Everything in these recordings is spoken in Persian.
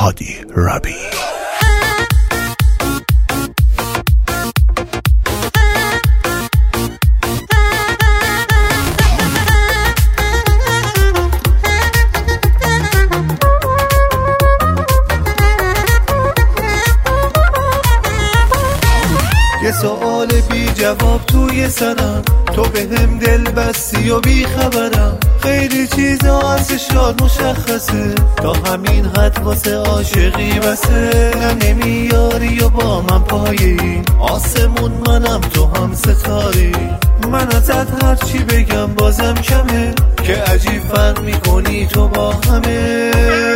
هادی ربی. یه سوال بی جواب توی سرم، تو بهم دل بستی و بی خبرم. خیلی چیزا ازشان مشخصه، تا همین حد واسه عاشقی بسه. نمیاری و با من پایی آسمون، منم تو هم ستاری. من ازت هرچی بگم بازم کمه، که عجیب فرق میکنی تو با همه.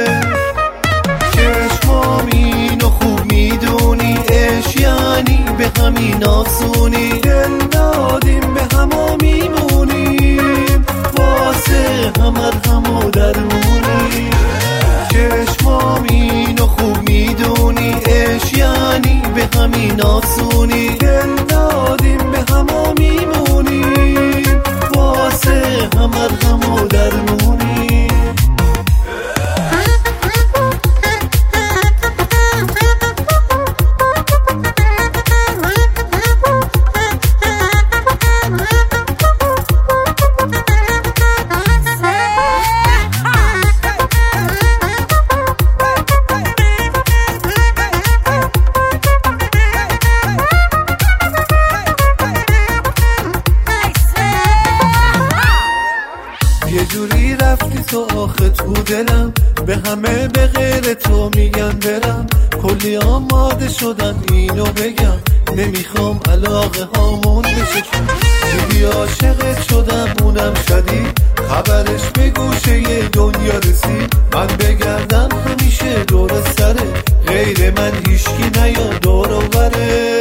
چشمامینو خوب میدونی، عشق یعنی به همین آسونی. دل دادیم به هم و میمونیم، واسه همو درمونی. چشمامینو خوب میدونی، عشق یعنی به همین آسونی. دل دادیم به هم و میمونیم، واسه همو درمونی. یه جوری رفتی تو آخه تو دلم، به همه به غیر تو میگن برم. کلی آماده شدم اینو بگم، نمیخوام علاقه هامون بشه. دیدی عاشقت شدم اونم شدید، خبرش به گوشه یه دنیا رسید. من بگردم همیشه دور سره، غیر من هیشکی نیا دور و بره.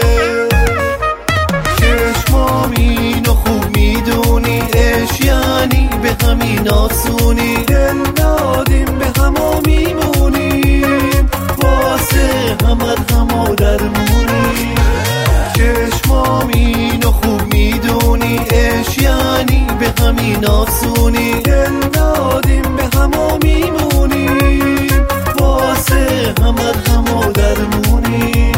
چشمامینو خوب میدونی، عشق یعنی به همین آسونی. دل دادیم به هم و میمونیم، واسه همو درمونی. چشمامینو خوب میدونی، عشق یعنی به همین آسونی. دل دادیم به هم و میمونیم، واسه همو درمونی.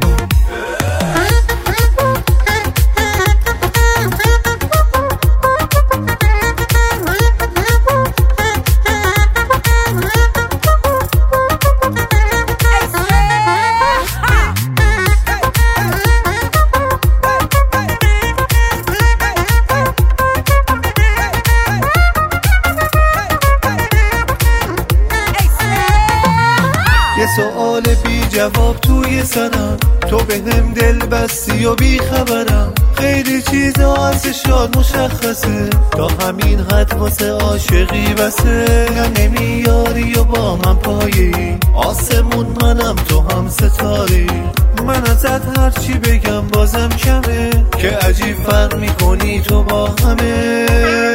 یه سوال بی جواب توی سرم، تو بهم دل بستی و بی خبرم. خیلی چیزا ازشان مشخصه، تا همین حد واسه عاشقی بسه. نمیاری و با من پایی آسمون، منم تو هم ستاری. من ازت هرچی بگم بازم کمه، که عجیب فرق میکنی تو با همه.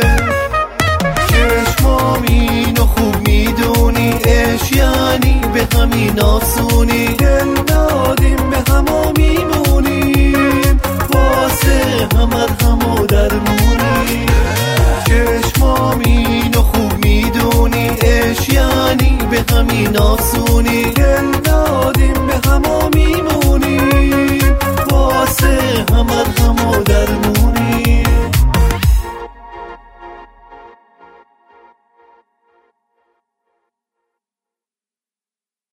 چشمامینو خوب میدونی، عشق یعنی به همین آسونی. دل دادیم به هم و میمونیم، واسه همو درمونی. چشمامینو خوب میدونی، عشق یعنی به همین آسونی.